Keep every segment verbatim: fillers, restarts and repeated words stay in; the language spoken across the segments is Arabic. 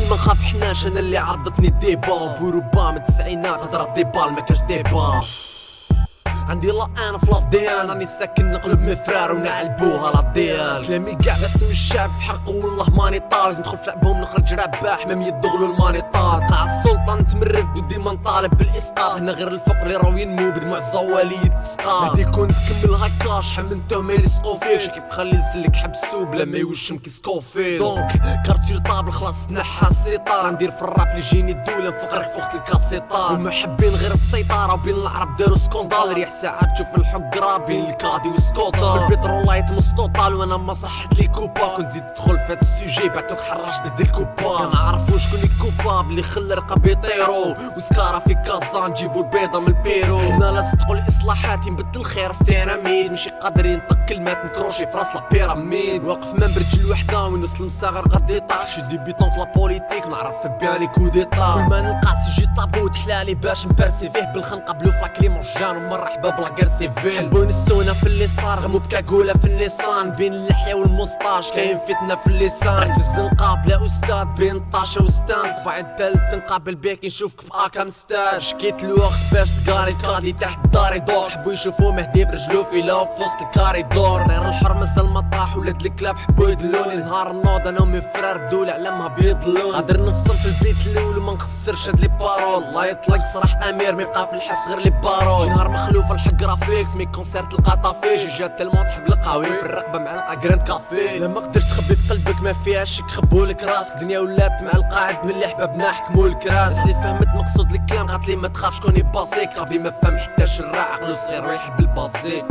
ما نخاف حناش انا اللي عضتني الديبا بوروبا من التسعينات هضرة ديبال ما كاش ديبا عندي لا انا في لاديان راني ساكن نقلب من فرار ونعلبوها لا ديال كلامي كاع باسم الشعب في حقه والله ماني طالب ندخل في لعبهم نخرج رباح مام يدغلوا المانيطات قاع السلطه نتمرد وديما نطالب بالاسقاط هنا غير الفقر اللي راهو ينمو بدموع الزوالي يتسقى بدي كون تكمل هكا شحال من تهمه يلصقو فيك شكي بخلي لسلك حبسو بلا ما يوشم كيسكو فيه دونك كارتير طابل خلاص تنحى السيطار ندير في الراب اللي يجيني الدوله نفقرك فوقت الكاسيطار هما حابين غير السيطره وبين العرب داروا سكوندال ريح ساعات تشوف الحقرة بين الكادي وسكوطا في البترولايت مسطوطال وانا ما صحت لي كوبا كنت زيد تدخل في هاد السوجي بعتوك حراش ضد الكوبا كنعرفو شكون الكوباب اللي خلى رقاب يطيرو وسكارة في كازا نجيبو البيضة من البيرو هنا لاصقوا الاصلاحات ينبدل الخير في تيراميد ماشي قادر ينطق كلمات نكروشي في راس لا بيراميد واقف ما برج الوحدة ونوصل لمصاغر غادي يطاح شي ديبيطون في لابوليتيك نعرف بيان لي كوديطا كل ما نلقى سجي طابو تحلالي باش نبرسي فيه بالخنقة بلو فلاكلي مرجان ومرحبا بلا غير سيفيل حبون السونة في اللسان غمو بكاكولا في اللسان بين اللحية والمسطاش كاين فتنة في اللسان عرفت في الزنقة بلا أستاذ بين طاشة وستان صباعي التالت نقابل بيك نشوفك بآكا مستاج شكيت الوقت باش تقاري الكادي تحت داري دور حبو يشوفو مهدي في رجلو في لا في وسط الكاريدور طير الحر مازال ما طاح ولاد الكلاب حبو يدلوني نهار النوض انا ومي فرار الدولة علمها بيضلون قادر نفصل في البيت الاول وما نخسرش هاد لي بارول الله يطلق صراح امير ما يبقى في الحبس غير لي بارول نهار مخلوف الحقرة فيك في مي كونسيرت تلقى طافي جات تلمون تحب القهوي في الرقبة معلقة جراند كافي لما قدرت تخبي في قلبك ما فيهاش شك خبولك راسك دنيا ولات مع القاعد من اللي حبابنا حكمو الكراس اللي فهمت مقصود الكلام قالت لي ما تخافش كوني باسيك ربي ما فهم حتى شراع عقلو صغير ويحب البازيك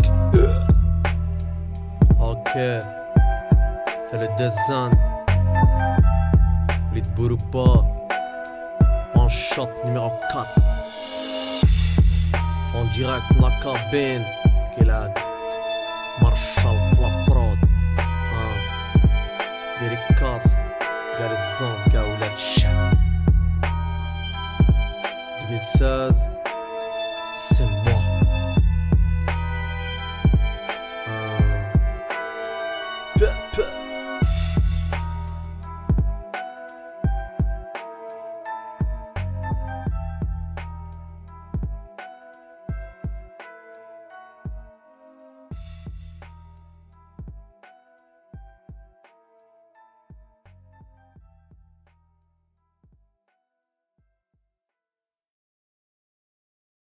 اوكي فلو دزان وليد بوروبا اون شوت نيميرو quatre en direct من la cabine كيلاد مارشال فلا برود اه ديريكاس قال الزون كا ولاد الشعب ألفين وستة عشر سي